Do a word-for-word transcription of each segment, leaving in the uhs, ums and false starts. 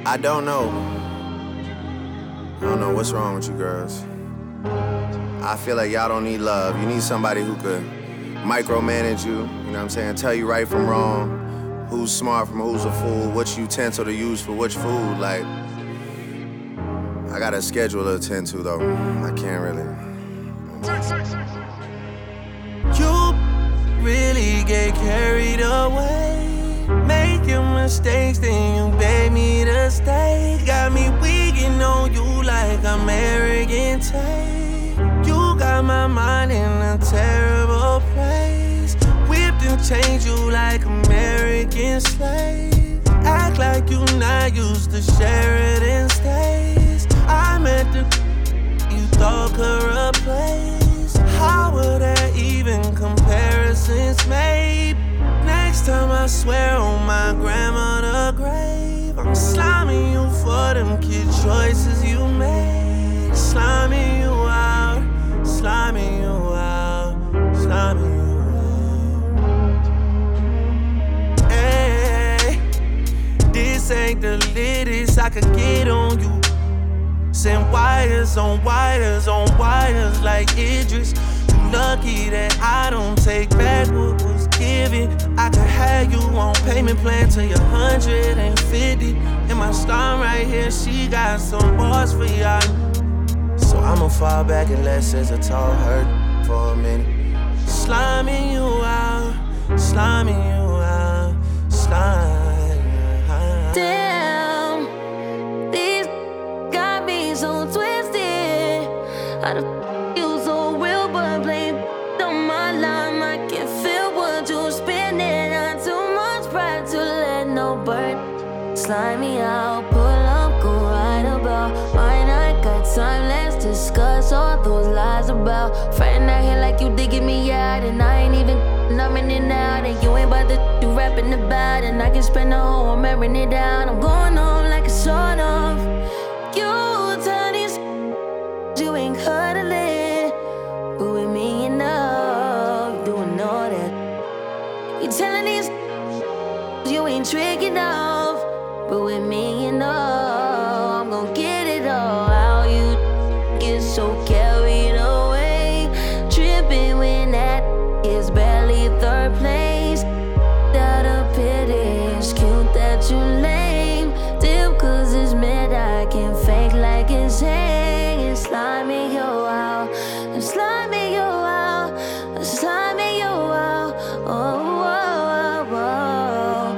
I don't know. I don't know what's wrong with you girls. I feel like y'all don't need love. You need somebody who could micromanage you, you know what I'm saying? Tell you right from wrong, who's smart from who's a fool, which utensil to use for which food. Like, I got a schedule to attend to though. I can't really. You really get carried away, making mistakes, then you beg me to stay. Got me weaking on you like I'm arrogant tape. You got my mind in a terrible place, whipped and changed you like American slave. Act like you not used to Sheridan Stays. I'm at the you thought could replace. How were there even comparisons made? Next time I swear on my grandmother's grave, I'm sliming you for them kid choices you made. Sliming you out, sliming you out, sliming you out. Hey, this ain't the latest I could get on you. Send wires on wires on wires like Idris. You lucky that I don't take back what was given. I could have you on payment plan till you're one hundred fifty. And my star right here, she got some bars for y'all. So I'ma fall back and let SZA talk her for a minute. Sliming you out, sliming you out, sliming you out. Damn, these got me so twisted. I done feel so real, but blame on my line. I can feel what you're spinning. Not too much pride to let no bird slide me out. Pull up, go right about. Mine, I got time. Let's discuss all those lies about. Friend out here like you digging me out, and I ain't even numbing it out. And you ain't about to do rapping about. And I can spend the whole I'm airing it down. I'm going home like a sort of. You tell these you ain't cuddling, but with me you know you doing all that. You telling these you ain't tricking off, but with me you know I'm gon' get it all. How you get so carried away, tripping when that is barely third place. Out of pity, it's cute that you lame. Dip cause it's mid, I can fake like it's hanging. Sliming you out, and sliming you out, and sliming you out. Oh, oh, oh,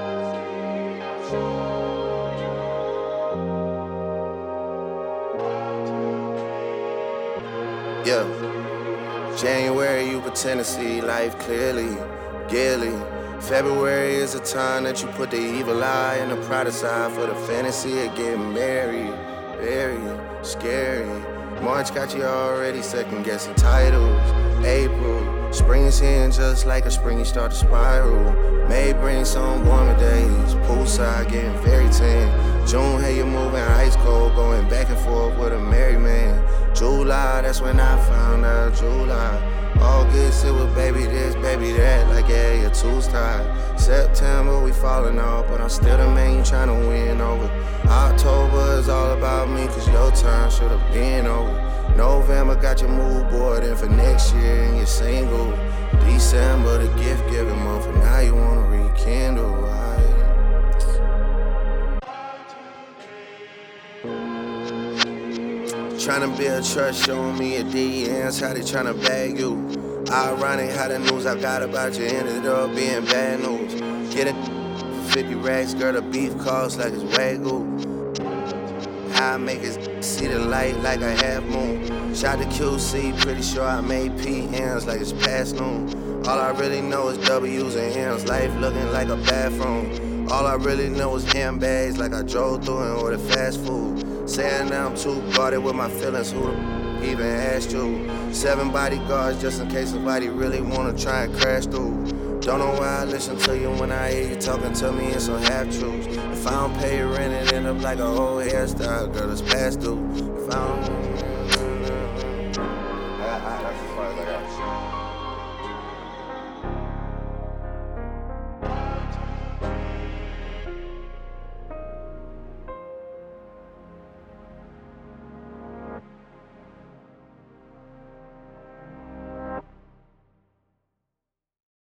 oh. Yeah. January, you pretend to see life clearly, gaily. February is a time that you put the evil eye and the pride aside for the fantasy of getting married. Very scary. March got you already second guessing titles. April, spring is here and just like a spring you start to spiral. May bring some warmer days. Poolside getting very tan. June, hey, you moving ice cold, going back and forth with a married man. July, that's when I found out. July. August, it was baby this, baby that, like yeah, your two's tied. September, we falling off, but I'm still the man you tryna win over. October is all about me, cause your time should've been over. November got your mood board in for next year and you're single. December, the gift giving month, and now you wanna rekindle. Tryna build trust, showing me your D Ms, how they tryna bag you. Ironic how the news I got about you ended up being bad news. Get it, fifty racks, girl, the beef costs like it's Wagyu. How I make it see the light like a half moon. Shot to Q C, pretty sure I made P Ms like it's past noon. All I really know is W's and M's, life looking like a bathroom. All I really know is handbags like I drove through and ordered fast food. Saying now I'm too guarded with my feelings, who the even asked you? Seven bodyguards just in case somebody really wanna try and crash through. Don't know why I listen to you when I hear you talking to me in some half-truths. If I don't pay rent, it end up like a whole hairstyle, girl, it's past due. If I don't... I, I, that's as far as I got.